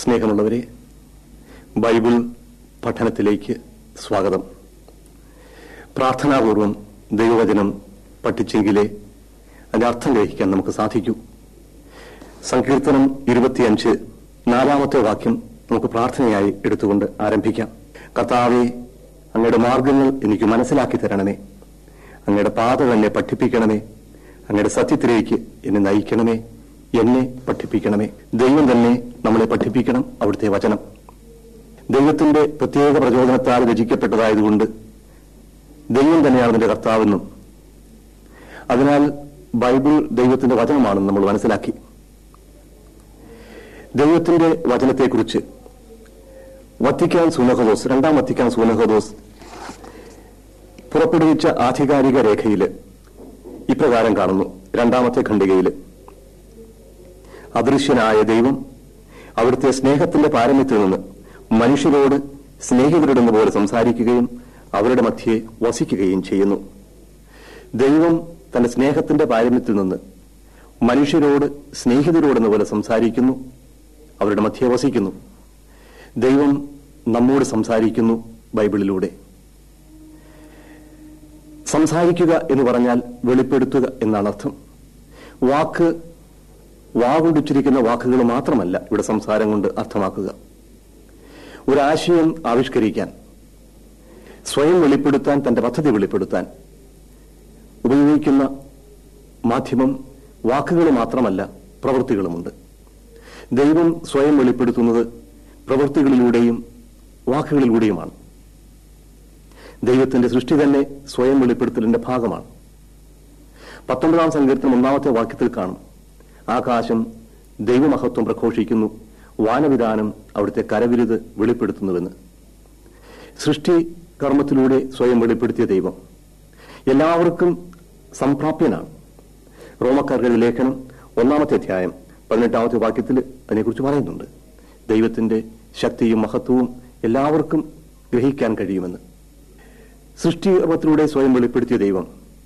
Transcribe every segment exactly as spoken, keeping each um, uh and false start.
സ്നേഹമുള്ളവരെ, ബൈബിൾ പഠനത്തിലേക്ക് സ്വാഗതം. പ്രാർത്ഥനാപൂർവം ദൈവവചനം പഠിച്ചെങ്കിലേ അതിന്റെ അർത്ഥം ഗ്രഹിക്കാൻ നമുക്ക് സാധിക്കൂ. സങ്കീർത്തനം ഇരുപത്തിയഞ്ച് നാലാമത്തെ വാക്യം നമുക്ക് പ്രാർത്ഥനയായി എടുത്തുകൊണ്ട് ആരംഭിക്കാം. കർത്താവേ, അങ്ങയുടെ മാർഗങ്ങൾ എനിക്ക് മനസ്സിലാക്കി തരണമേ. അങ്ങയുടെ പാത എന്നെ പഠിപ്പിക്കണമേ. അങ്ങയുടെ സത്യത്തിലേക്ക് എന്നെ നയിക്കണമേ. എന്നെ പഠിപ്പിക്കണമേ. ദൈവം തന്നെ നമ്മളെ പഠിപ്പിക്കണം. അവിടുത്തെ വചനം ദൈവത്തിന്റെ പ്രത്യേക പ്രചോദനത്താൽ രചിക്കപ്പെട്ടതായതുകൊണ്ട് ദൈവം തന്നെയാണ് അതിന്റെ കർത്താവെന്നും അതിനാൽ ബൈബിൾ ദൈവത്തിന്റെ വചനമാണെന്ന് നമ്മൾ മനസ്സിലാക്കി. ദൈവത്തിന്റെ വചനത്തെക്കുറിച്ച് വത്തിക്കാൻ സൂനഹദോസ് രണ്ടാം വത്തിക്കാൻ സൂനഹദോസ് പുറപ്പെടുവിച്ച ആധികാരിക രേഖയിൽ ഇപ്രകാരം കാണുന്നു. രണ്ടാമത്തെ ഖണ്ഡികയിൽ അദൃശ്യനായ ദൈവം അവിടുത്തെ സ്നേഹത്തിന്റെ പാരമ്യത്തിൽ നിന്ന് മനുഷ്യരോട് സ്നേഹിതരുടെന്ന പോലെ സംസാരിക്കുകയും അവരുടെ മധ്യേ വസിക്കുകയും ചെയ്യുന്നു. ദൈവം തന്റെ സ്നേഹത്തിന്റെ പാരമ്യത്തിൽ നിന്ന് മനുഷ്യരോട് സ്നേഹിതരോടെന്ന പോലെ സംസാരിക്കുന്നു, അവരുടെ മധ്യേ വസിക്കുന്നു. ദൈവം നമ്മോട് സംസാരിക്കുന്നു ബൈബിളിലൂടെ. സംസാരിക്കുക എന്ന് പറഞ്ഞാൽ വെളിപ്പെടുത്തുക എന്നാണ് അർത്ഥം. വാക്ക് വാകൊണ്ടുച്ചിരിക്കുന്ന വാക്കുകൾ മാത്രമല്ല ഇവിടെ സംസാരം കൊണ്ട് അർത്ഥമാക്കുക. ഒരാശയം ആവിഷ്കരിക്കാൻ, സ്വയം വെളിപ്പെടുത്താൻ, തന്റെ പദ്ധതി വെളിപ്പെടുത്താൻ ഉപയോഗിക്കുന്ന മാധ്യമം വാക്കുകൾ മാത്രമല്ല, പ്രവൃത്തികളുമുണ്ട്. ദൈവം സ്വയം വെളിപ്പെടുത്തുന്നത് പ്രവൃത്തികളിലൂടെയും വാക്കുകളിലൂടെയുമാണ്. ദൈവത്തിന്റെ സൃഷ്ടി തന്നെ സ്വയം വെളിപ്പെടുത്തലിന്റെ ഭാഗമാണ്. പത്തൊമ്പതാം സങ്കീർത്തനം ഒന്നാമത്തെ വാക്യത്തിൽ കാണും, ആകാശം ദൈവമഹത്വം പ്രഘോഷിക്കുന്നു, വാനവിധാനം അവിടുത്തെ കരവിരുത് വെളിപ്പെടുത്തുന്നുവെന്ന്. സൃഷ്ടി കർമ്മത്തിലൂടെ സ്വയം വെളിപ്പെടുത്തിയ ദൈവം എല്ലാവർക്കും സംപ്രാപ്യനാണ്. റോമക്കാരുടെ ലേഖനം ഒന്നാമത്തെ അധ്യായം പതിനെട്ടാമത്തെ വാക്യത്തിൽ അതിനെക്കുറിച്ച് പറയുന്നുണ്ട്. ദൈവത്തിന്റെ ശക്തിയും മഹത്വവും എല്ലാവർക്കും ഗ്രഹിക്കാൻ കഴിയുമെന്ന്. സൃഷ്ടി കർമ്മത്തിലൂടെ സ്വയം വെളിപ്പെടുത്തിയ ദൈവം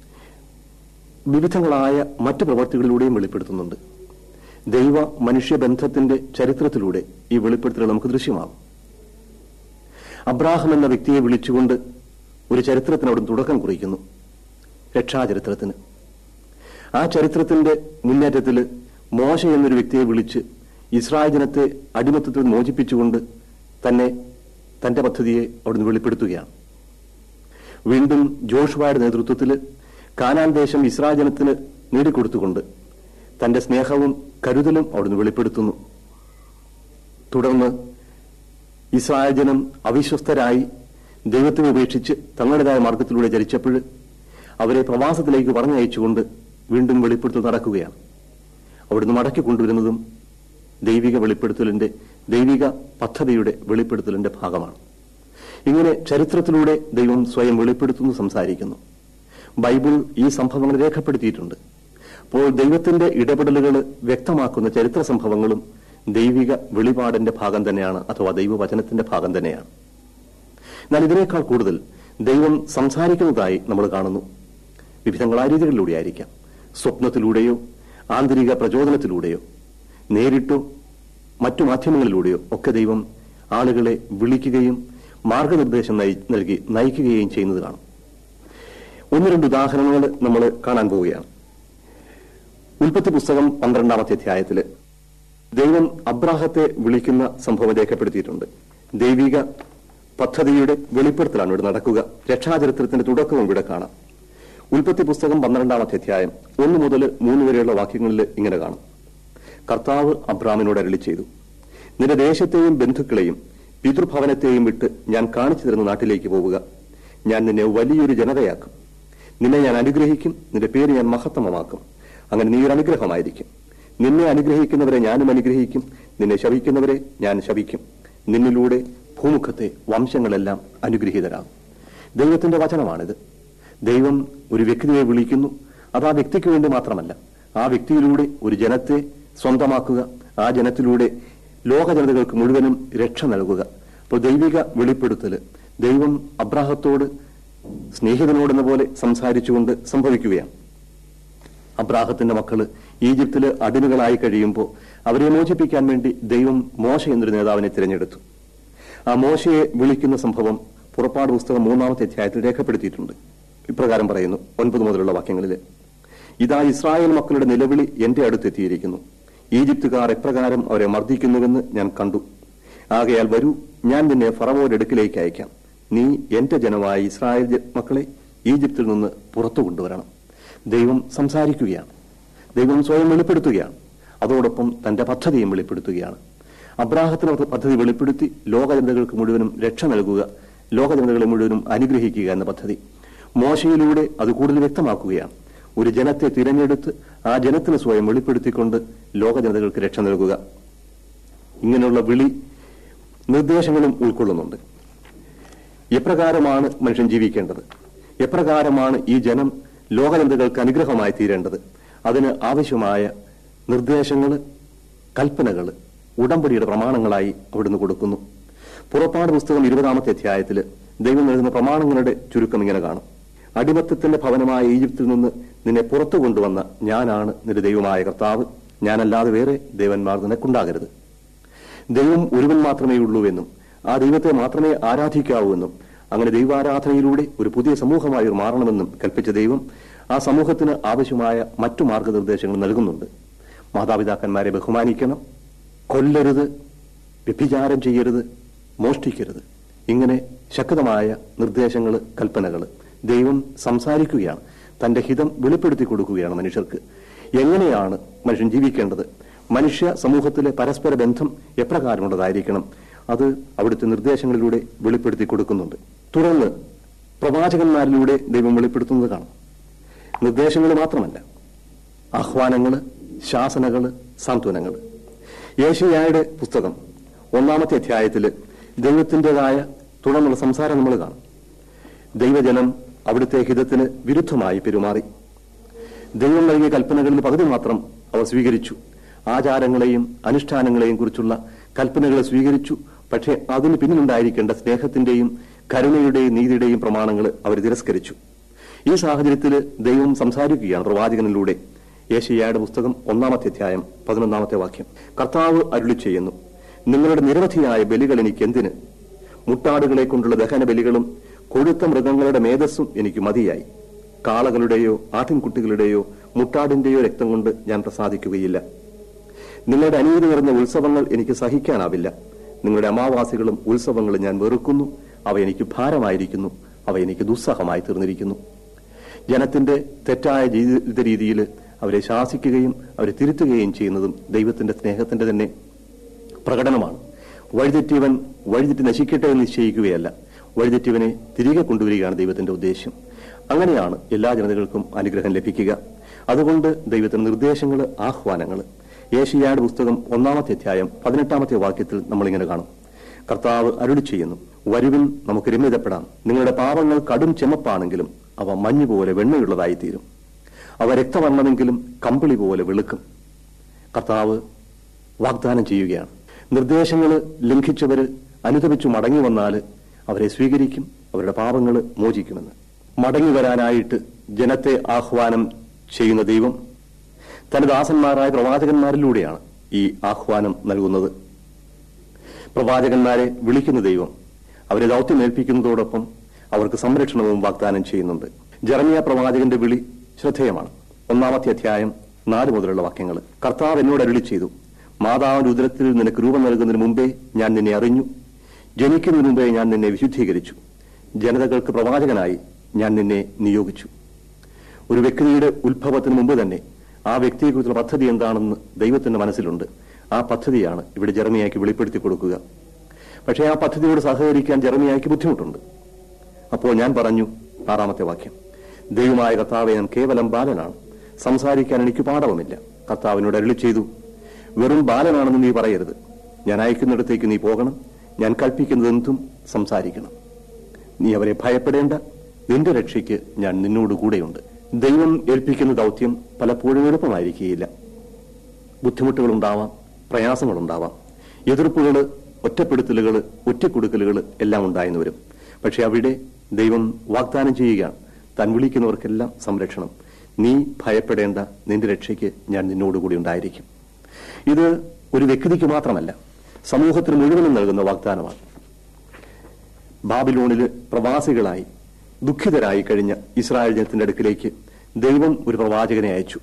വിവിധങ്ങളായ മറ്റു പ്രവർത്തികളിലൂടെയും വെളിപ്പെടുത്തുന്നുണ്ട്. ദൈവ മനുഷ്യബന്ധത്തിന്റെ ചരിത്രത്തിലൂടെ ഈ വെളിപ്പെടുത്തൽ നമുക്ക് ദൃശ്യമാകും. അബ്രാഹാം എന്ന വ്യക്തിയെ വിളിച്ചുകൊണ്ട് ഒരു ചരിത്രത്തിനോട് തുടക്കം കുറിക്കുന്നു, രക്ഷാചരിത്രത്തിന്. ആ ചരിത്രത്തിന്റെ മുന്നേറ്റത്തിൽ മോശ എന്നൊരു വ്യക്തിയെ വിളിച്ച് ഇസ്രായേൽ ജനത്തെ അടിമത്തത്തിൽ മോചിപ്പിച്ചുകൊണ്ട് തന്നെ തന്റെ പദ്ധതിയെ അവിടുന്ന് വെളിപ്പെടുത്തുകയാണ്. വീണ്ടും ജോഷുവയുടെ നേതൃത്വത്തിൽ കാനാൻ ദേശം ഇസ്രായേൽ ജനത്തിന് നേടിക്കൊടുത്തുകൊണ്ട് തന്റെ സ്നേഹവും കരുതലും അവിടുന്ന് വെളിപ്പെടുത്തുന്നു. തുടർന്ന് ഇസ്രായേൽ ജനം അവിശ്വസ്തരായി ദൈവത്തെ ഉപേക്ഷിച്ച് തങ്ങളുടേതായ മാർഗത്തിലൂടെ ചരിച്ചപ്പോൾ അവരെ പ്രവാസത്തിലേക്ക് പറഞ്ഞയച്ചുകൊണ്ട് വീണ്ടും വെളിപ്പെടുത്തൽ നടക്കുകയാണ്. അവിടുന്ന് മടക്കി കൊണ്ടുവരുന്നതും ദൈവിക വെളിപ്പെടുത്തലിന്റെ ദൈവിക പദ്ധതിയുടെ വെളിപ്പെടുത്തലിന്റെ ഭാഗമാണ്. ഇങ്ങനെ ചരിത്രത്തിലൂടെ ദൈവം സ്വയം വെളിപ്പെടുത്തുന്നു, സംസാരിക്കുന്നു. ബൈബിൾ ഈ സംഭവങ്ങൾ രേഖപ്പെടുത്തിയിട്ടുണ്ട്. അപ്പോൾ ദൈവത്തിന്റെ ഇടപെടലുകൾ വ്യക്തമാക്കുന്ന ചരിത്ര സംഭവങ്ങളും ദൈവിക വെളിപാടിന്റെ ഭാഗം തന്നെയാണ്, അഥവാ ദൈവവചനത്തിന്റെ ഭാഗം തന്നെയാണ്. എന്നാൽ ഇതിനേക്കാൾ കൂടുതൽ ദൈവം സംസാരിക്കുന്നതായി നമ്മൾ കാണുന്നു. വിവിധങ്ങളായ രീതികളിലൂടെ ആയിരിക്കാം. സ്വപ്നത്തിലൂടെയോ ആന്തരിക പ്രചോദനത്തിലൂടെയോ നേരിട്ടോ മറ്റു മാധ്യമങ്ങളിലൂടെയോ ഒക്കെ ദൈവം ആളുകളെ വിളിക്കുകയും മാർഗനിർദ്ദേശം നൽകി നയിക്കുകയും ചെയ്യുന്നത് കാണും. ഒന്ന് രണ്ട് ഉദാഹരണങ്ങൾ നമ്മൾ കാണാൻ പോവുകയാണ്. ഉൽപ്പത്തി പുസ്തകം പന്ത്രണ്ടാമത്തെ അധ്യായത്തില് ദൈവം അബ്രാഹത്തെ വിളിക്കുന്ന സംഭവം രേഖപ്പെടുത്തിയിട്ടുണ്ട്. ദൈവിക പദ്ധതിയുടെ വെളിപ്പെടുത്തലാണ് ഇവിടെ നടക്കുക. രക്ഷാചരിത്രത്തിന്റെ തുടക്കവും ഇവിടെ കാണാം. ഉൽപ്പത്തി പുസ്തകം പന്ത്രണ്ടാമത്തെ അധ്യായം ഒന്ന് മുതൽ മൂന്ന് വരെയുള്ള വാക്യങ്ങളിൽ ഇങ്ങനെ കാണാം. കർത്താവ് അബ്രാമിനോട് അരുളി ചെയ്തു, നിന്റെ ദേശത്തെയും ബന്ധുക്കളെയും പിതൃഭവനത്തെയും വിട്ട് ഞാൻ കാണിച്ചു തരുന്ന നാട്ടിലേക്ക് പോവുക. ഞാൻ നിന്നെ വലിയൊരു ജനതയാക്കും. നിന്നെ ഞാൻ അനുഗ്രഹിക്കും. നിന്റെ പേര് ഞാൻ മഹത്തമമാക്കും. അങ്ങനെ നീ ഒരു അനുഗ്രഹമായിരിക്കും. നിന്നെ അനുഗ്രഹിക്കുന്നവരെ ഞാനും അനുഗ്രഹിക്കും. നിന്നെ ശപിക്കുന്നവരെ ഞാൻ ശപിക്കും. നിന്നിലൂടെ ഭൂമുഖത്തെ വംശങ്ങളെല്ലാം അനുഗ്രഹീതരാകും. ദൈവത്തിന്റെ വചനമാണിത്. ദൈവം ഒരു വ്യക്തിയെ വിളിക്കുന്നു. അത് ആ വ്യക്തിക്ക് വേണ്ടി മാത്രമല്ല, ആ വ്യക്തിയിലൂടെ ഒരു ജനത്തെ സ്വന്തമാക്കുക, ആ ജനത്തിലൂടെ ലോക ജനതകൾക്ക് മുഴുവനും രക്ഷ നൽകുക. അപ്പോൾ ദൈവിക വെളിപ്പെടുത്തൽ ദൈവം അബ്രാഹത്തോട് സ്നേഹിതനോടെന്ന പോലെ സംസാരിച്ചുകൊണ്ട് സംഭവിക്കുകയാണ്. അബ്രാഹത്തിന്റെ മക്കള് ഈജിപ്തില് അടിമകളായി കഴിയുമ്പോൾ അവരെ മോചിപ്പിക്കാൻ വേണ്ടി ദൈവം മോശ എന്നൊരു നേതാവിനെ തിരഞ്ഞെടുത്തു. ആ മോശയെ വിളിക്കുന്ന സംഭവം പുറപ്പാട് പുസ്തകം മൂന്നാമത്തെ അധ്യായത്തിൽ രേഖപ്പെടുത്തിയിട്ടുണ്ട്. ഇപ്രകാരം പറയുന്നു, ഒൻപത് മുതലുള്ള വാക്യങ്ങളിൽ: ഇതാ ഇസ്രായേൽ മക്കളുടെ നിലവിളി എന്റെ അടുത്തെത്തിയിരിക്കുന്നു. ഈജിപ്തുകാർ എപ്രകാരം അവരെ മർദ്ദിക്കുന്നുവെന്ന് ഞാൻ കണ്ടു. ആകയാൽ വരൂ, ഞാൻ നിന്നെ ഫറവോന്റെ അടുക്കിലേക്ക് അയക്കാം. നീ എന്റെ ജനമായ ഇസ്രായേൽ മക്കളെ ഈജിപ്തിൽ നിന്ന് പുറത്തു കൊണ്ടുവരണം. ദൈവം സംസാരിക്കുകയാണ്. ദൈവം സ്വയം വെളിപ്പെടുത്തുകയാണ്. അതോടൊപ്പം തന്റെ പദ്ധതിയും വെളിപ്പെടുത്തുകയാണ്. അബ്രാഹത്തിന് പദ്ധതി വെളിപ്പെടുത്തി ലോകജനതകൾക്ക് മുഴുവനും രക്ഷ നൽകുക, ലോകജനതകളെ മുഴുവനും അനുഗ്രഹിക്കുക എന്ന പദ്ധതി. മോശയിലൂടെ അത് കൂടുതൽ വ്യക്തമാക്കുകയാണ്. ഒരു ജനത്തെ തിരഞ്ഞെടുത്ത് ആ ജനത്തിന് സ്വയം വെളിപ്പെടുത്തിക്കൊണ്ട് ലോകജനതകൾക്ക് രക്ഷ നൽകുക. ഇങ്ങനെയുള്ള വിളി നിർദ്ദേശങ്ങളും ഉൾക്കൊള്ളുന്നുണ്ട്. എപ്രകാരമാണ് മനുഷ്യൻ ജീവിക്കേണ്ടത്, എപ്രകാരമാണ് ഈ ജനം ലോകജനതകൾക്ക് അനുഗ്രഹമായി തീരേണ്ടത്, അതിന് ആവശ്യമായ നിർദ്ദേശങ്ങൾ, കൽപ്പനകൾ ഉടമ്പടിയുടെ പ്രമാണങ്ങളായി അവിടുന്ന് കൊടുക്കുന്നു. പുറപ്പാട് പുസ്തകം ഇരുപതാമത്തെ അധ്യായത്തിൽ ദൈവം നൽകുന്ന പ്രമാണങ്ങളുടെ ചുരുക്കം ഇങ്ങനെ കാണും: അടിമത്തത്തിന്റെ ഭവനമായ ഈജിപ്തിൽ നിന്ന് നിന്നെ പുറത്തു കൊണ്ടുവന്ന ഞാനാണ് നിന്റെ ദൈവമായ കർത്താവ്. ഞാനല്ലാതെ വേറെ ദേവന്മാർ നിനക്കുണ്ടാകരുത്. ദൈവം ഒരുവൻ മാത്രമേ ഉള്ളൂ എന്നും ആ ദൈവത്തെ മാത്രമേ ആരാധിക്കാവൂ എന്നും അങ്ങനെ ദൈവാരാധനയിലൂടെ ഒരു പുതിയ സമൂഹമായി മാറണമെന്നും കൽപ്പിച്ച ദൈവം ആ സമൂഹത്തിന് ആവശ്യമായ മറ്റു മാർഗനിർദ്ദേശങ്ങൾ നൽകുന്നുണ്ട്. മാതാപിതാക്കന്മാരെ ബഹുമാനിക്കണം, കൊല്ലരുത്, വ്യഭിചാരം ചെയ്യരുത്, മോഷ്ടിക്കരുത്. ഇങ്ങനെ ശക്തമായ നിർദ്ദേശങ്ങൾ, കൽപ്പനകൾ ദൈവം സംസാരിക്കുകയാണ്. തന്റെ ഹിതം വെളിപ്പെടുത്തി കൊടുക്കുകയാണ് മനുഷ്യർക്ക്. എങ്ങനെയാണ് മനുഷ്യൻ ജീവിക്കേണ്ടത്, മനുഷ്യ സമൂഹത്തിലെ പരസ്പര ബന്ധം എപ്രകാരമുള്ളതായിരിക്കണം, അത് അവിടുത്തെ നിർദ്ദേശങ്ങളിലൂടെ വെളിപ്പെടുത്തി കൊടുക്കുന്നുണ്ട്. തുടർന്ന് പ്രവാചകന്മാരിലൂടെ ദൈവം വെളിപ്പെടുത്തുന്നത് കാണാം. നിർദ്ദേശങ്ങൾ മാത്രമല്ല, ആഹ്വാനങ്ങൾ, ശാസനകൾ, സാന്ത്വനങ്ങൾ. യേശയ്യായുടെ പുസ്തകം ഒന്നാമത്തെ അധ്യായത്തിൽ ദൈവത്തിൻ്റെതായ തുടർന്നുള്ള സംസാരം നമ്മൾ കാണും. ദൈവജനം അവിടുത്തെ ഹിതത്തിന് വിരുദ്ധമായി പെരുമാറി. ദൈവം നൽകിയ കൽപ്പനകളിൽ പകുതി മാത്രം അവർ സ്വീകരിച്ചു. ആചാരങ്ങളെയും അനുഷ്ഠാനങ്ങളെയും കുറിച്ചുള്ള കൽപ്പനകളെ സ്വീകരിച്ചു. പക്ഷേ അതിന് പിന്നിലുണ്ടായിരിക്കേണ്ട സ്നേഹത്തിന്റെയും കരുണയുടെയും നീതിയുടെയും പ്രമാണങ്ങൾ അവർ തിരസ്കരിച്ചു. ഈ സാഹചര്യത്തിൽ ദൈവം സംസാരിക്കുകയാണ് പ്രവാചകനിലൂടെ. യേശയ്യായുടെ പുസ്തകം ഒന്നാമത്തെ അധ്യായം പതിനൊന്നാമത്തെ വാക്യം: കർത്താവ് അരുളി ചെയ്യുന്നു, നിങ്ങളുടെ നിരവധിയായ ബലികൾ എനിക്ക് എന്തിന്? മുട്ടാടുകളെ കൊണ്ടുള്ള ദഹന ബലികളും കൊഴുത്ത മൃഗങ്ങളുടെ മേധസ്സും എനിക്ക് മതിയായി. കാളകളുടെയോ ആട്ടിൻകുട്ടികളുടെയോ മുട്ടാടിന്റെയോ രക്തം കൊണ്ട് ഞാൻ പ്രസാദിക്കുകയില്ല. നിങ്ങളുടെ അനീതി നിറഞ്ഞ ഉത്സവങ്ങൾ എനിക്ക് സഹിക്കാനാവില്ല. നിങ്ങളുടെ അമാവാസികളും ഉത്സവങ്ങളും ഞാൻ വെറുക്കുന്നു. അവ എനിക്ക് ഭാരമായിരിക്കുന്നു. അവ എനിക്ക് ദുസ്സഹമായി തീർന്നിരിക്കുന്നു. ജനത്തിന്റെ തെറ്റായ ജീവിത രീതിയിൽ അവരെ ശാസിക്കുകയും അവരെ തിരുത്തുകയും ചെയ്യുന്നതും ദൈവത്തിന്റെ സ്നേഹത്തിന്റെ തന്നെ പ്രകടനമാണ്. വഴിതെറ്റിയവൻ വഴിതെറ്റി നശിക്കട്ടെ എന്ന് നിശ്ചയിക്കുകയല്ല, വഴിതെറ്റിയവനെ തിരികെ കൊണ്ടുവരികയാണ് ദൈവത്തിന്റെ ഉദ്ദേശ്യം. അങ്ങനെയാണ് എല്ലാ ജനതകൾക്കും അനുഗ്രഹം ലഭിക്കുക. അതുകൊണ്ട് ദൈവത്തിന്റെ നിർദ്ദേശങ്ങൾ, ആഹ്വാനങ്ങൾ. യേശയ്യായുടെ പുസ്തകം ഒന്നാമത്തെ അധ്യായം പതിനെട്ടാമത്തെ വാക്യത്തിൽ നമ്മളിങ്ങനെ കാണും: കർത്താവ് അരുളി ചെയ്യുന്നു, വരുവിൻ, നമുക്ക് രമ്യതപ്പെടാം. നിങ്ങളുടെ പാപങ്ങൾ കടും ചെമപ്പാണെങ്കിലും അവ മഞ്ഞുപോലെ വെണ്ണയുള്ളതായിത്തീരും. അവ രക്തവർണ്ണമെങ്കിലും കമ്പിളി പോലെ വെളുക്കും. കർത്താവ് വാഗ്ദാനം ചെയ്യുകയാണ്. നിർദ്ദേശങ്ങൾ ലംഘിച്ചവർ അനുതപിച്ചു മടങ്ങി വന്നാൽ അവരെ സ്വീകരിക്കും, അവരുടെ പാപങ്ങൾ മോചിക്കുമെന്ന്. മടങ്ങി വരാനായിട്ട് ജനത്തെ ആഹ്വാനം ചെയ്യുന്ന ദൈവം തന്റെ ദാസന്മാരായ പ്രവാചകന്മാരിലൂടെയാണ് ഈ ആഹ്വാനം നൽകുന്നത്. പ്രവാചകന്മാരെ വിളിക്കുന്ന ദൈവം അവരെ ദൗത്യം ഏൽപ്പിക്കുന്നതോടൊപ്പം അവർക്ക് സംരക്ഷണവും വാഗ്ദാനം ചെയ്യുന്നുണ്ട്. ജെറമ്യാ പ്രവാചകന്റെ വിളി ശ്രദ്ധേയമാണ്. ഒന്നാമത്തെ അധ്യായം നാല് മുതലുള്ള വാക്യങ്ങൾ: കർത്താവ് എന്നോട് അരുളി ചെയ്തു, മാതാവിന്റെ ഉദരത്തിൽ നിനക്ക് രൂപം നൽകുന്നതിന് മുമ്പേ ഞാൻ നിന്നെ അറിഞ്ഞു. ജനിക്കുന്നതിന് മുമ്പേ ഞാൻ നിന്നെ വിശുദ്ധീകരിച്ചു. ജനതകൾക്ക് പ്രവാചകനായി ഞാൻ നിന്നെ നിയോഗിച്ചു. ഒരു വ്യക്തിയുടെ ഉത്ഭവത്തിന് മുമ്പ് തന്നെ ആ വ്യക്തിയെക്കുറിച്ചുള്ള പദ്ധതി എന്താണെന്ന് ദൈവത്തിന്റെ മനസ്സിലുണ്ട്. ആ പദ്ധതിയാണ് ഇവിടെ ജെറമ്യായ്ക്ക് വെളിപ്പെടുത്തി കൊടുക്കുക. പക്ഷേ ആ പദ്ധതിയോട് സഹകരിക്കാൻ ജെറമ്യായ്ക്ക് ബുദ്ധിമുട്ടുണ്ട്. അപ്പോൾ ഞാൻ പറഞ്ഞു, ആറാമത്തെ വാക്യം: ദൈവമായ കർത്താവേ, ഞാൻ കേവലം ബാലനാണ്, സംസാരിക്കാൻ എനിക്ക് പാടവുമില്ല. കർത്താവിനോട് അരുളി ചെയ്തു, വെറും ബാലനാണെന്ന് നീ പറയരുത്. ഞാൻ അയക്കുന്നിടത്തേക്ക് നീ പോകണം. ഞാൻ കൽപ്പിക്കുന്നതെന്തും സംസാരിക്കണം. നീ അവരെ ഭയപ്പെടേണ്ട, നിന്റെ രക്ഷയ്ക്ക് ഞാൻ നിന്നോട് കൂടെയുണ്ട്. ദൈവം ഏൽപ്പിക്കുന്ന ദൗത്യം പലപ്പോഴും എളുപ്പമായിരിക്കുകയില്ല. ബുദ്ധിമുട്ടുകളുണ്ടാവാം, പ്രയാസങ്ങളുണ്ടാവാം, എതിർപ്പുകൾ, ഒറ്റപ്പെടുത്തലുകൾ, ഒറ്റക്കൊടുക്കലുകൾ എല്ലാം ഉണ്ടായെന്ന് വരും. പക്ഷെ അവിടെ ദൈവം വാഗ്ദാനം ചെയ്യുകയാണ്, താൻ വിളിക്കുന്നവർക്കെല്ലാം സംരക്ഷണം. നീ ഭയപ്പെടേണ്ട, നിന്റെ രക്ഷയ്ക്ക് ഞാൻ നിന്നോടുകൂടി ഉണ്ടായിരിക്കും. ഇത് ഒരു വ്യക്തിക്ക് മാത്രമല്ല, സമൂഹത്തിന് മുഴുവനും നൽകുന്ന വാഗ്ദാനമാണ്. ബാബിലോണില് പ്രവാസികളായി ദുഃഖിതരായി കഴിഞ്ഞ ഇസ്രായേൽ ജനത്തിന്റെ അടുക്കിലേക്ക് ദൈവം ഒരു പ്രവാചകനെ അയച്ചു.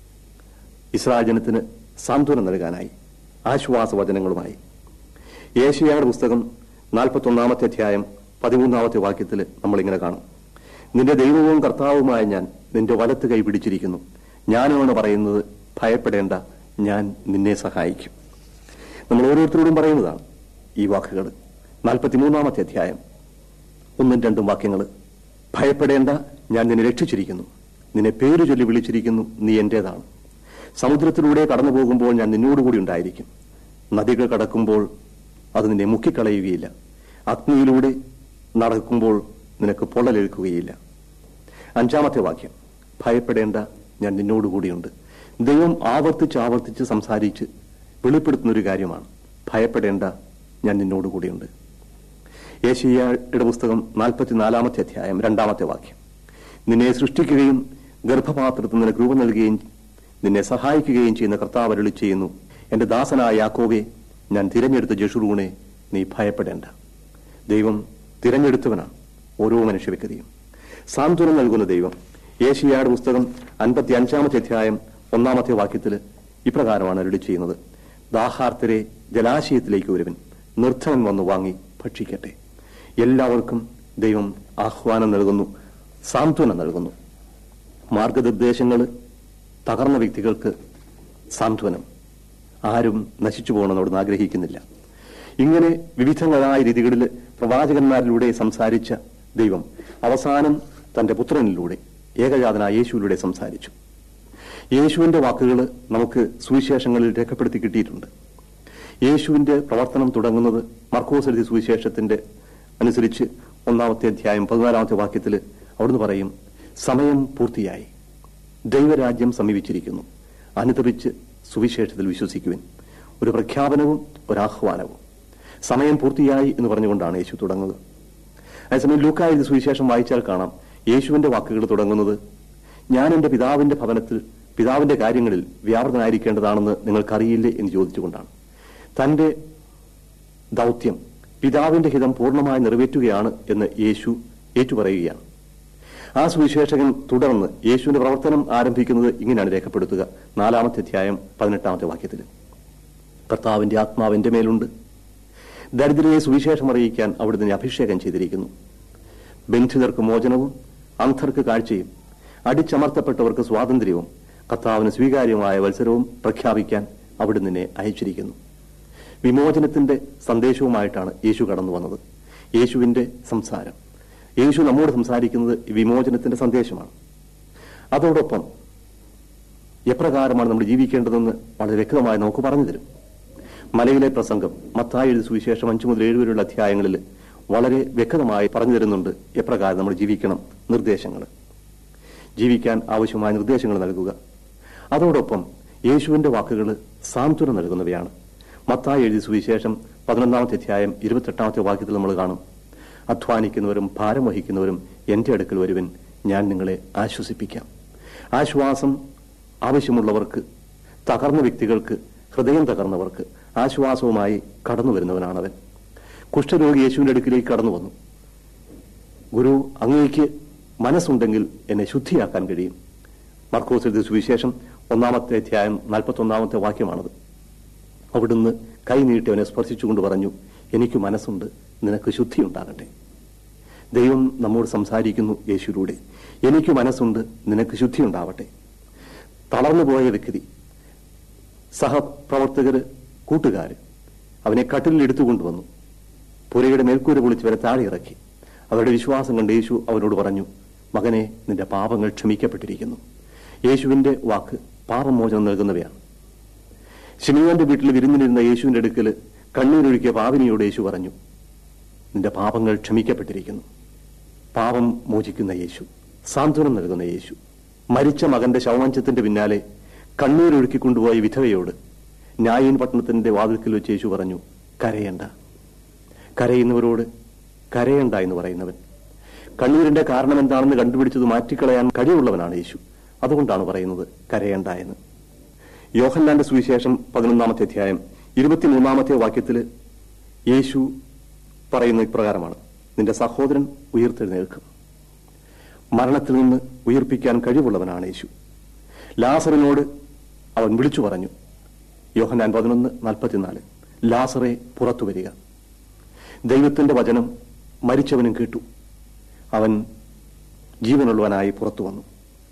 ഇസ്രായേൽ ജനത്തിന് സാന്ത്വനം നൽകാനായി, ആശ്വാസവചനങ്ങളുമായി. യേശയ്യായുടെ പുസ്തകം നാൽപ്പത്തൊന്നാമത്തെ അധ്യായം പതിമൂന്നാമത്തെ വാക്യത്തിൽ നമ്മളിങ്ങനെ കാണും: നിന്റെ ദൈവവും കർത്താവുമായ ഞാൻ നിന്റെ വലത്ത് കൈ പിടിച്ചിരിക്കുന്നു, ഞാനാണ് പറയുന്നത്, ഭയപ്പെടേണ്ട, ഞാൻ നിന്നെ സഹായിക്കും. നമ്മൾ ഓരോരുത്തരോടും പറയുന്നതാണ് ഈ വാക്കുകൾ. നാൽപ്പത്തിമൂന്നാമത്തെ അധ്യായം ഒന്നും രണ്ടും വാക്യങ്ങൾ: ഭയപ്പെടേണ്ട, ഞാൻ നിന്നെ രക്ഷിച്ചിരിക്കുന്നു, നിന്നെ പേരു ചൊല്ലി വിളിച്ചിരിക്കുന്നു, നീ എന്റേതാണ്. സമുദ്രത്തിലൂടെ കടന്നു പോകുമ്പോൾ ഞാൻ നിന്നോടുകൂടി ഉണ്ടായിരിക്കും, നദികൾ കടക്കുമ്പോൾ അത് നിന്നെ മുക്കിക്കളയുകയില്ല, അഗ്നിയിലൂടെ നടക്കുമ്പോൾ നിനക്ക് പൊള്ളലേൽക്കുകയില്ല. അഞ്ചാമത്തെ വാക്യം: ഭയപ്പെടേണ്ട, ഞാൻ നിന്നോടുകൂടിയുണ്ട്. ദൈവം ആവർത്തിച്ച് ആവർത്തിച്ച് സംസാരിച്ച് വെളിപ്പെടുത്തുന്നൊരു കാര്യമാണ്, ഭയപ്പെടേണ്ട, ഞാൻ നിന്നോടുകൂടിയുണ്ട്. യേശയ്യായുടെ പുസ്തകം നാൽപ്പത്തിനാലാമത്തെ അധ്യായം രണ്ടാമത്തെ വാക്യം: നിന്നെ സൃഷ്ടിക്കുകയും ഗർഭപാത്രത്തിൽ നിനക്ക് രൂപം നൽകുകയും നിന്നെ സഹായിക്കുകയും ചെയ്യുന്ന കർത്താവ് അരുളി ചെയ്യുന്നു, എന്റെ ദാസനായ യാക്കോബേ, ഞാൻ തിരഞ്ഞെടുത്ത ജെഷുറൂണെ, നീ ഭയപ്പെടേണ്ട. ദൈവം തിരഞ്ഞെടുത്തവനാണ് ഓരോ മനുഷ്യ വ്യക്തിയും. സാന്ത്വനം നൽകുന്ന ദൈവം. യേശയ്യായുടെ പുസ്തകം അൻപത്തി അഞ്ചാമത്തെ അധ്യായം ഒന്നാമത്തെ വാക്യത്തിൽ ഇപ്രകാരമാണ് അരുളി ചെയ്യുന്നത്: ദാഹാർത്തരെ ജലാശയത്തിലേക്ക് ഒരുവൻ, നിർദ്ധനൻ വന്നു വാങ്ങി ഭക്ഷിക്കട്ടെ. എല്ലാവർക്കും ദൈവം ആഹ്വാനം നൽകുന്നു, സാന്ത്വനം നൽകുന്നു. മാർഗനിർദ്ദേശങ്ങൾ തകർന്ന വ്യക്തികൾക്ക് സാന്ത്വനം. ആരും നശിച്ചു പോകണമെന്നോട് ആഗ്രഹിക്കുന്നില്ല. ഇങ്ങനെ വിവിധങ്ങളായ രീതികളിൽ പ്രവാചകന്മാരിലൂടെ സംസാരിച്ച ദൈവം അവസാനം തന്റെ പുത്രനിലൂടെ, ഏകജാതനായ യേശുവിലൂടെ സംസാരിച്ചു. യേശുവിന്റെ വാക്കുകൾ നമുക്ക് സുവിശേഷങ്ങളിൽ രേഖപ്പെടുത്തി കിട്ടിയിട്ടുണ്ട്. യേശുവിന്റെ പ്രവർത്തനം തുടങ്ങുന്നത് മർക്കോസ് എഴുതിയ സുവിശേഷത്തിന്റെ അനുസരിച്ച് ഒന്നാമത്തെ അധ്യായം പതിനാലാമത്തെ വാക്യത്തിൽ അവിടുന്ന് പറയും: സമയം പൂർത്തിയായി, ദൈവരാജ്യം സമീപിച്ചിരിക്കുന്നു, അനുതപിച്ച് സുവിശേഷത്തിൽ വിശ്വസിക്കുവിൻ. ഒരു പ്രഖ്യാപനവും ഒരാഹ്വാനവും. സമയം പൂർത്തിയായി എന്ന് പറഞ്ഞുകൊണ്ടാണ് യേശു തുടങ്ങുന്നത്. അതേസമയം ലൂക്കാ എഴുതിയ സുവിശേഷം വായിച്ചാൽ കാണാം, യേശുവിന്റെ വാക്കുകൾ തുടങ്ങുന്നത്: ഞാൻ എന്റെ പിതാവിന്റെ ഭവനത്തിൽ പിതാവിന്റെ കാര്യങ്ങളിൽ വ്യാപൃതനായിരിക്കേണ്ടതാണെന്ന് നിങ്ങൾക്കറിയില്ലേ എന്ന് ചോദിച്ചുകൊണ്ടാണ്. തന്റെ ദൗത്യം, പിതാവിന്റെ ഹിതം പൂർണ്ണമായി നിറവേറ്റുകയാണ് എന്ന് യേശു ഏറ്റുപറയുകയാണ്. ആ സുവിശേഷകൻ തുടർന്ന് യേശുവിന്റെ പ്രവർത്തനം ആരംഭിക്കുന്നത് ഇങ്ങനെയാണ് രേഖപ്പെടുത്തുക: നാലാമത്തെ അധ്യായം പതിനെട്ടാമത്തെ വാക്യത്തിൽ: കർത്താവിന്റെ ആത്മാവ് എന്റെ മേലുണ്ട്, ദരിദ്രരെ സുവിശേഷം അറിയിക്കാൻ അവിടുന്ന് അഭിഷേകം ചെയ്തിരിക്കുന്നു, ബന്ധിതർക്ക് മോചനവും അന്ധർക്ക് കാഴ്ചയും അടിച്ചമർത്തപ്പെട്ടവർക്ക് സ്വാതന്ത്ര്യവും കർത്താവിന് സ്വീകാര്യമായ വത്സരവും പ്രഖ്യാപിക്കാൻ അവിടുന്ന് അയച്ചിരിക്കുന്നു. വിമോചനത്തിന്റെ സന്ദേശവുമായിട്ടാണ് യേശു കടന്നു വന്നത്. യേശുവിന്റെ സംസാരം, യേശു നമ്മോട് സംസാരിക്കുന്നത് വിമോചനത്തിന്റെ സന്ദേശമാണ്. അതോടൊപ്പം എപ്രകാരമാണ് നമ്മൾ ജീവിക്കേണ്ടതെന്ന് വളരെ വ്യക്തമായി നമുക്ക് പറഞ്ഞു തരും. മലയിലെ പ്രസംഗം, മത്തായി എഴുതിയ സുവിശേഷം അഞ്ചു മുതൽ ഏഴ് വരെയുള്ള അധ്യായങ്ങളിൽ വളരെ വ്യക്തമായി പറഞ്ഞു തരുന്നുണ്ട് എപ്രകാരം നമ്മൾ ജീവിക്കണം, നിർദ്ദേശങ്ങൾ, ജീവിക്കാൻ ആവശ്യമായ നിർദ്ദേശങ്ങൾ നൽകുക. അതോടൊപ്പം യേശുവിന്റെ വാക്കുകൾ സാന്ത്വനം നൽകുന്നവയാണ്. മത്തായി എഴുതിയ സുവിശേഷം പതിനൊന്നാമത്തെ അധ്യായം ഇരുപത്തെട്ടാമത്തെ വാക്യത്തിൽ നമ്മൾ കാണും: അധ്വാനിക്കുന്നവരും ഭാരം വഹിക്കുന്നവരും എന്റെ അടുക്കൽ വരുവിൻ, ഞാൻ നിങ്ങളെ ആശ്വസിപ്പിക്കാം. ആശ്വാസം ആവശ്യമുള്ളവർക്ക്, തകർന്ന വ്യക്തികൾക്ക്, ഹൃദയം തകർന്നവർക്ക് ആശ്വാസവുമായി കടന്നു വരുന്നവനാണവൻ. കുഷ്ഠരോഗി യേശുവിന്റെ അടുക്കിലേക്ക് കടന്നു വന്നു. ഗുരു, അങ്ങേക്ക് മനസ്സുണ്ടെങ്കിൽ എന്നെ ശുദ്ധിയാക്കാൻ കഴിയും. മർക്കോസ് എഴുതിയ സുവിശേഷം ഒന്നാമത്തെ അധ്യായം നാൽപ്പത്തി ഒന്നാമത്തെ വാക്യമാണത്. അവിടുന്ന് കൈ നീട്ടി അവനെ സ്പർശിച്ചുകൊണ്ട് പറഞ്ഞു: എനിക്ക് മനസ്സുണ്ട്, നിനക്ക് ശുദ്ധിയുണ്ടാകട്ടെ. ദൈവം നമ്മോട് സംസാരിക്കുന്നു യേശുവിലൂടെ: എനിക്ക് മനസ്സുണ്ട്, നിനക്ക് ശുദ്ധിയുണ്ടാവട്ടെ. തളർന്നുപോയ വ്യക്തി, സഹപ്രവർത്തകര്, കൂട്ടുകാര് അവനെ കട്ടിലിൽ എടുത്തുകൊണ്ടുവന്നു. പുരയുടെ മേൽക്കൂര പൊളിച്ച് വരെ താഴെ ഇറക്കി. അവരുടെ വിശ്വാസം കണ്ട് യേശു അവനോട് പറഞ്ഞു: മകനെ, നിന്റെ പാപങ്ങൾ ക്ഷമിക്കപ്പെട്ടിരിക്കുന്നു. യേശുവിന്റെ വാക്ക് പാപമോചനം നൽകുന്നവയാണ്. ശിമിയോന്റെ വീട്ടിൽ വിരുന്നിനിരുന്ന യേശുവിന്റെ അടുക്കൽ കണ്ണീരൊഴുക്കിയ പാപിനിയോട് യേശു പറഞ്ഞു: നിന്റെ പാപങ്ങൾ ക്ഷമിക്കപ്പെട്ടിരിക്കുന്നു. പാപം മോചിക്കുന്ന യേശു, സാന്ത്വനം നൽകുന്ന യേശു. മരിച്ച മകന്റെ ശവമഞ്ചത്തിന്റെ പിന്നാലെ കണ്ണീരൊഴുക്കിക്കൊണ്ടുപോയ വിധവയോട് ന്യായീൻ പട്ടണത്തിന്റെ വാതിൽക്കൽ വെച്ച് യേശു പറഞ്ഞു: കരയണ്ട. കരയുന്നവരോട് കരയണ്ട എന്ന് പറയുന്നവൻ, കണ്ണീരിന്റെ കാരണം എന്താണെന്ന് കണ്ടുപിടിച്ചത് മാറ്റിക്കളയാൻ കഴിവുള്ളവനാണ് യേശു. അതുകൊണ്ടാണ് പറയുന്നത് കരയണ്ട എന്ന്. യോഹന്നാന്റെ സുവിശേഷം പതിനൊന്നാമത്തെ അധ്യായം ഇരുപത്തിമൂന്നാമത്തെ വാക്യത്തിൽ യേശു പറയുന്ന ഇപ്രകാരമാണ്: നിന്റെ സഹോദരൻ ഉയർത്തെഴുന്നേൽക്കും. മരണത്തിൽ നിന്ന് ഉയർപ്പിക്കാൻ കഴിവുള്ളവനാണ് യേശു. ലാസറിനോട് അവൻ വിളിച്ചു പറഞ്ഞു, യോഹന്നാൻ പതിനൊന്ന് നാൽപ്പത്തിനാല്, ലാസറെ പുറത്തു വരിക. ദൈവത്തിന്റെ വചനം മരിച്ചവനും കേട്ടു. അവൻ ജീവനുള്ളവനായി പുറത്തു വന്നു.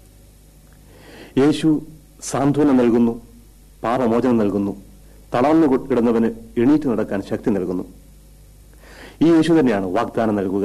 യേശു സാന്ത്വനം നൽകുന്നു, പാപമോചനം നൽകുന്നു, തളർന്നു കിടന്നവന് എണീറ്റ് നടക്കാൻ ശക്തി നൽകുന്നു. ഈ യേശു തന്നെയാണ് വാഗ്ദാനം നൽകുക.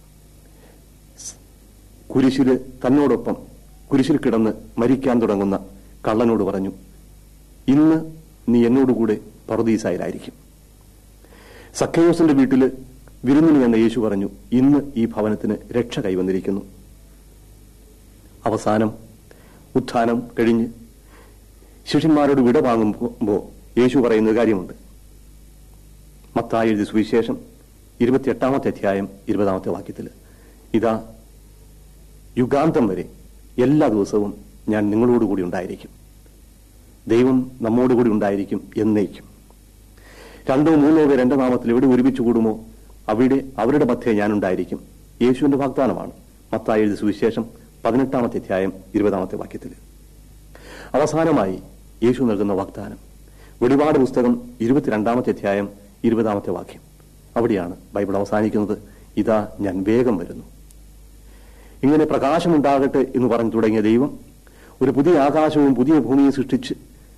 കുരിശില് തന്നോടൊപ്പം കുരിശിൽ കിടന്ന് മരിക്കാൻ തുടങ്ങുന്ന കള്ളനോട് പറഞ്ഞു, ഇന്ന് നീ എന്നോടുകൂടെ പറുദീസായിലായിരിക്കും. സക്കയോസിന്റെ വീട്ടില് വിരുന്നിന് എന്ന യേശു പറഞ്ഞു, ഇന്ന് ഈ ഭവനത്തിന് രക്ഷ കൈവന്നിരിക്കുന്നു. അവസാനം ഉത്ഥാനം കഴിഞ്ഞ് ശിഷ്യന്മാരോട് വിട വാങ്ങുമ്പോൾ യേശു പറയുന്ന കാര്യമുണ്ട്. മത്തായി എഴുതിയ സുവിശേഷം ഇരുപത്തിയെട്ടാമത്തെ അധ്യായം ഇരുപതാമത്തെ വാക്യത്തിൽ, ഇതാ യുഗാന്തം വരെ എല്ലാ ദിവസവും ഞാൻ നിങ്ങളോടുകൂടി ഉണ്ടായിരിക്കും. ദൈവം നമ്മോടുകൂടി ഉണ്ടായിരിക്കും എന്നേക്കും. രണ്ടോ മൂന്നോ പേർ എന്റെ നാമത്തിൽ എവിടെ ഒരുമിച്ച് കൂടുമോ അവിടെ അവരുടെ മധ്യേ ഞാനുണ്ടായിരിക്കും. യേശുവിന്റെ വാഗ്ദാനമാണ് മത്തായി എഴുതിയ സുവിശേഷം പതിനെട്ടാമത്തെ അധ്യായം ഇരുപതാമത്തെ വാക്യത്തിൽ. അവസാനമായി യേശു നൽകുന്ന വാഗ്ദാനം വെളിപാട് പുസ്തകം ഇരുപത്തിരണ്ടാമത്തെ അധ്യായം ഇരുപതാമത്തെ വാക്യം. അവിടെയാണ് ബൈബിൾ അവസാനിക്കുന്നത്, ഇതാ ഞാൻ വേഗം വരുന്നു. ഇങ്ങനെ പ്രകാശമുണ്ടാകട്ടെ എന്ന് പറഞ്ഞു തുടങ്ങിയ ദൈവം ഒരു പുതിയ ആകാശവും പുതിയ ഭൂമിയും സൃഷ്ടിച്ച്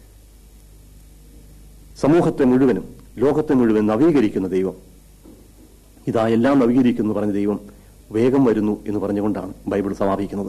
സമൂഹത്തെ മുഴുവനും ലോകത്തെ മുഴുവൻ നവീകരിക്കുന്ന ദൈവം, ഇതാ എല്ലാം നവീകരിക്കുന്നു പറഞ്ഞ ദൈവം വേഗം വരുന്നു എന്ന് പറഞ്ഞുകൊണ്ടാണ് ബൈബിൾ സമാപിക്കുന്നത്.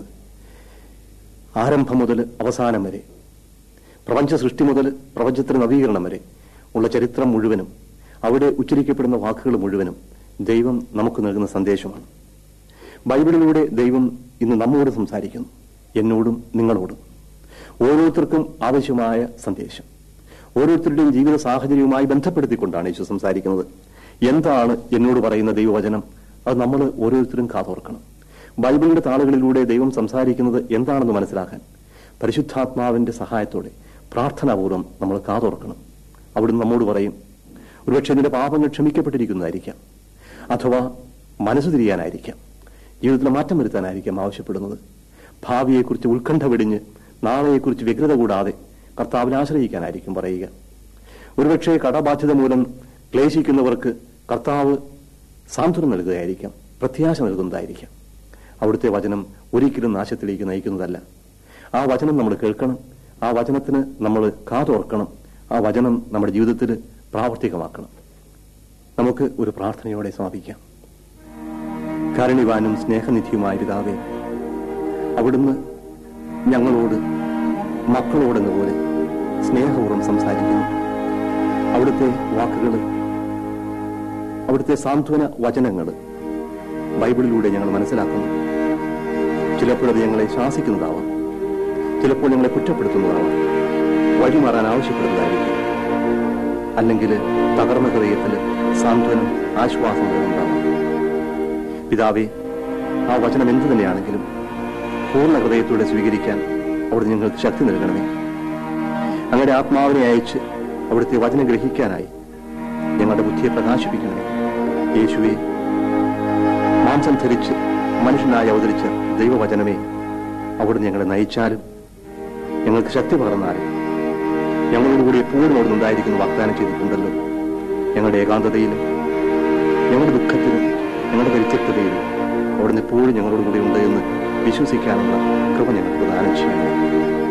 ആരംഭം മുതൽ അവസാനം വരെ, പ്രപഞ്ച സൃഷ്ടി മുതൽ പ്രപഞ്ചത്തിന്റെ നവീകരണം വരെ ഉള്ള ചരിത്രം മുഴുവനും, അവിടെ ഉച്ചരിക്കപ്പെടുന്ന വാക്കുകൾ മുഴുവനും ദൈവം നമുക്ക് നൽകുന്ന സന്ദേശമാണ്. ബൈബിളിലൂടെ ദൈവം ഇന്ന് നമ്മോട് സംസാരിക്കുന്നു, എന്നോടും നിങ്ങളോടും. ഓരോരുത്തർക്കും ആവശ്യമായ സന്ദേശം ഓരോരുത്തരുടെയും ജീവിത സാഹചര്യവുമായി ബന്ധപ്പെടുത്തിക്കൊണ്ടാണ് യേശു സംസാരിക്കുന്നത്. എന്താണ് എന്നോട് പറയുന്ന ദൈവവചനം? അത് നമ്മൾ ഓരോരുത്തരും കാതോർക്കണം. ബൈബിളിന്റെ താളുകളിലൂടെ ദൈവം സംസാരിക്കുന്നത് എന്താണെന്ന് മനസ്സിലാക്കാൻ പരിശുദ്ധാത്മാവിന്റെ സഹായത്തോടെ പ്രാർത്ഥനാപൂർവ്വം നമ്മൾ കാതോർക്കണം. അവിടുന്ന് നമ്മോട് പറയും, ഒരുപക്ഷെ നിന്റെ പാപങ്ങൾ ക്ഷമിക്കപ്പെട്ടിരിക്കുന്നതായിരിക്കാം, അഥവാ മനസ്സ് തിരിയാനായിരിക്കാം, ജീവിതത്തിൽ മാറ്റം വരുത്താനായിരിക്കാം ആവശ്യപ്പെടുന്നത്. ഭാവിയെക്കുറിച്ച് ഉത്കണ്ഠ വെടിഞ്ഞ് നാളെയെക്കുറിച്ച് വ്യഗ്രത കൂടാതെ കർത്താവിൽ ആശ്രയിക്കാനായിരിക്കും പറയുക. ഒരുപക്ഷെ കടബാധ്യത മൂലം ക്ലേശിക്കുന്നവർക്ക് കർത്താവ് സാന്ത്വനം നൽകുകയായിരിക്കാം, പ്രത്യാശ നൽകുന്നതായിരിക്കാം. അവിടുത്തെ വചനം ഒരിക്കലും നാശത്തിലേക്ക് നയിക്കുന്നതല്ല. ആ വചനം നമ്മൾ കേൾക്കണം, ആ വചനത്തിന് നമ്മൾ കാതോർക്കണം, ആ വചനം നമ്മുടെ ജീവിതത്തിൽ പ്രാവർത്തികമാക്കണം. നമുക്ക് ഒരു പ്രാർത്ഥനയോടെ സമാപിക്കാം. കാരുണ്യവാനും സ്നേഹനിധിയുമായ പിതാവേ, അവിടുന്ന് ഞങ്ങളോട് മക്കളോടെന്ന പോലെ സ്നേഹപൂർവ്വം സംസാരിക്കുന്നു. അവിടുത്തെ വാക്കുകൾ, അവിടുത്തെ സാന്ത്വന വചനങ്ങൾ ബൈബിളിലൂടെ ഞങ്ങൾ മനസ്സിലാക്കുന്നു. ചിലപ്പോഴത് ഞങ്ങളെ ശാസിക്കുന്നതാവാം, ചിലപ്പോൾ ഞങ്ങളെ കുറ്റപ്പെടുത്തുന്നതാവാം, വഴിമാറാൻ ആവശ്യപ്പെടുന്നതായിരിക്കും, അല്ലെങ്കിൽ തകർന്ന ഹൃദയത്തിൽ സാന്ത്വനം ആശ്വാസം നൽകുന്നതാവാം. പിതാവേ, ആ വചനം എന്തു തന്നെയാണെങ്കിലും പൂർണ്ണ ഹൃദയത്തോടെ സ്വീകരിക്കാൻ അവിടെ ഞങ്ങൾക്ക് ശക്തി നൽകണമേ. അങ്ങനെ ആത്മാവിനെ അയച്ച് അവിടുത്തെ വചനം ഗ്രഹിക്കാനായി ഞങ്ങളുടെ ബുദ്ധിയെ പ്രകാശിപ്പിക്കണമേ. യേശുവേ, മാംസം ധരിച്ച് മനുഷ്യനായി അവതരിച്ച ദൈവവചനമേ, അവിടുന്ന് ഞങ്ങളെ നയിച്ചാലും ഞങ്ങൾക്ക് ശക്തി പകർന്നാലും ഞങ്ങളോടുകൂടി എപ്പോഴും അവിടുന്ന് ഉണ്ടായിരിക്കുന്ന വാഗ്ദാനം ചെയ്തിട്ടുണ്ടല്ലോ. ഞങ്ങളുടെ ഏകാന്തതയിലും ഞങ്ങളുടെ ദുഃഖത്തിലും ഞങ്ങളുടെ പരിത്യക്തതയിലും അവിടുന്ന് എപ്പോഴും ഞങ്ങളോടുകൂടി ഉണ്ട് എന്ന് വിശ്വസിക്കാനുള്ള കൃപ ഞങ്ങൾക്ക് പ്രദാനം ചെയ്യണം.